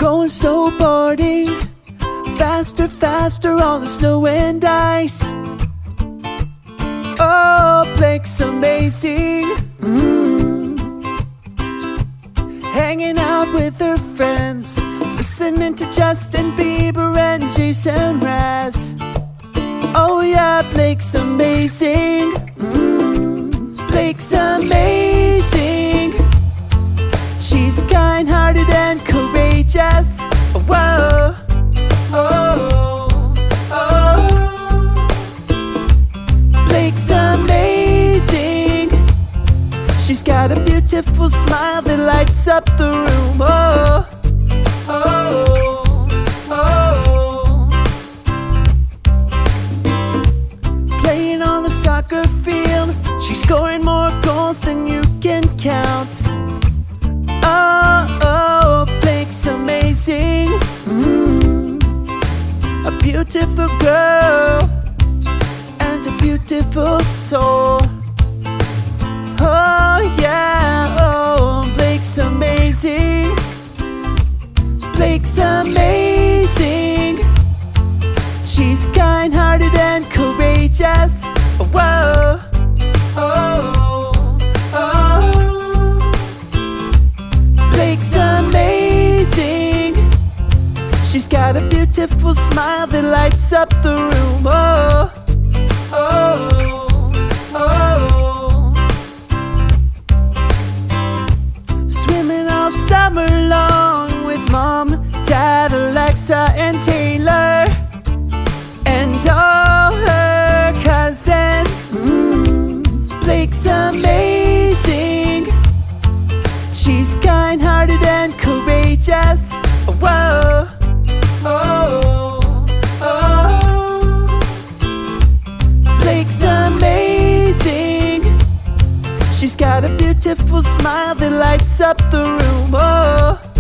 going snowboarding, faster, faster on the snow and ice. Oh, Blake's amazing. Hanging out with her friends, listening to Justin Bieber and Jason Mraz. Oh yeah, Blake's amazing. Blake's amazing. She's kind-hearted and courageous. Whoa. Oh, oh. Blake's amazing. She's got a beautiful smile that lights up the room. Oh, oh, oh. Playing on the soccer field, she's scoring more goals than you can count. Oh, oh, Blake's amazing. A beautiful girl and a beautiful soul. Oh yeah, oh, Blake's amazing. Blake's amazing. She's kind-hearted and courageous. Whoa. Oh, oh. Blake's amazing. She's got a beautiful smile that lights up the room. Oh, oh, oh. Swimming all summer long with Mom, Dad, Alexa, and Taylor, and all her cousins. Blake's amazing. She's kind-hearted and courageous. Whoa. Oh, oh. Blake's amazing. She's got a beautiful smile that lights up the room. Oh.